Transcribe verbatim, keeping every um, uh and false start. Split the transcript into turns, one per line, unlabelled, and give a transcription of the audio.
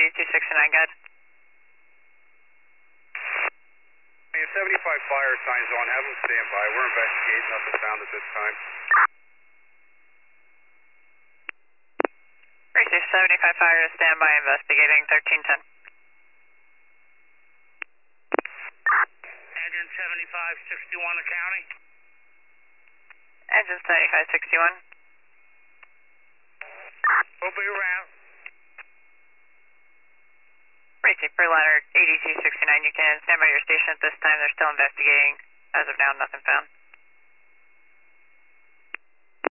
eighty-two sixty-nine, good.
seventy-five fire signs on, have them stand by. We're investigating, nothing found at this time.
Receive seventy-five fire to stand by, investigating thirteen ten.
Engine seventy-five sixty-one accounting.
Engine seventy-five sixty-one.
We'll be around.
Receive per ladder eighty-two sixty-nine, you can stand by your station at this time. They're still investigating. As of now, nothing found.